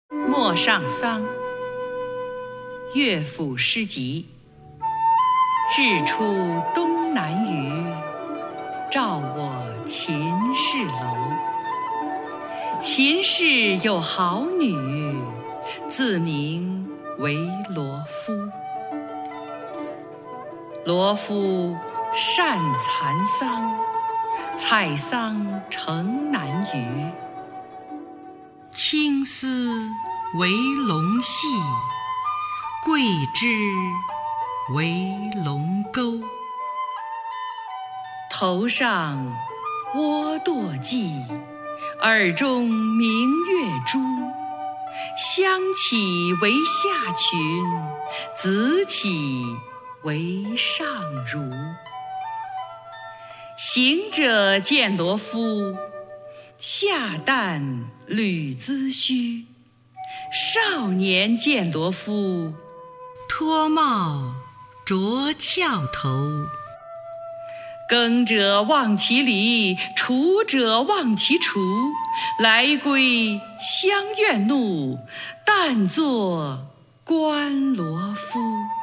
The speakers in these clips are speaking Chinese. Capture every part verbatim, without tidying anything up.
陌上桑，乐府诗集。日出东南隅，照我秦氏楼。秦氏有好女，自名为罗敷。罗敷善蚕桑，采桑城南隅。青丝为龙系，桂枝为龙钩。头上婀娜髻，耳中明月珠。香起为下裙，紫起为上襦。行者见罗敷，下旦履髭须。少年见罗敷，脱帽着翘头。耕者忘其犁，锄者忘其锄。来归乡愿怒，但作观罗敷。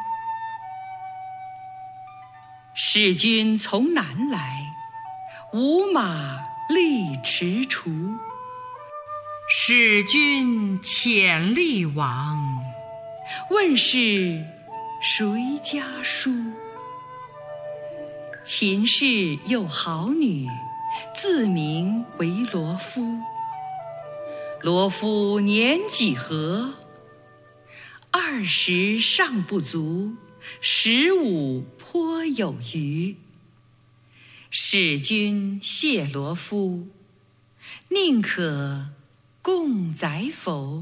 使君从南来，无马力踟蹰。使君遣吏往，问是谁家书？秦氏有好女，自名为罗敷。罗敷年几何？二十尚不足，十五颇有余。使君谢罗敷，宁可共载否？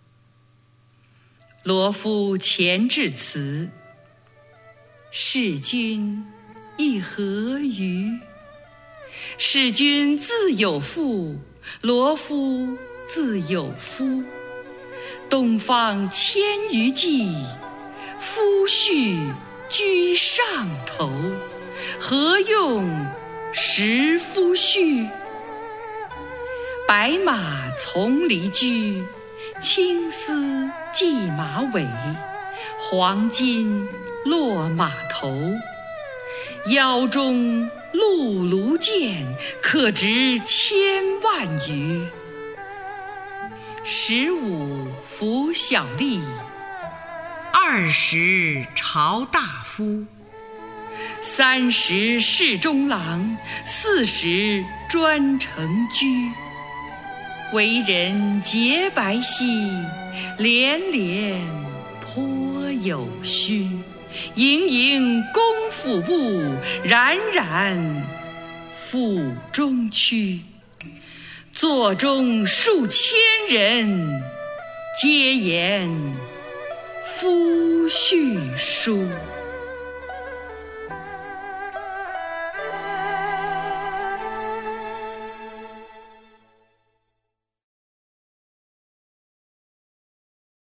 罗敷前致辞，使君亦何余？使君自有妇，罗敷自有夫。东方千余骑，夫婿居上头。何用识夫婿？白马从离驹，青丝系马尾。黄金落马头，腰中辘轳箭，可值千万余。十五服小吏，二十朝大夫。三十侍中郎，四十专承居。为人洁白皙，连连颇有虚。盈盈弓腹部，冉冉腹中躯。座中数千人，皆言夫婿书。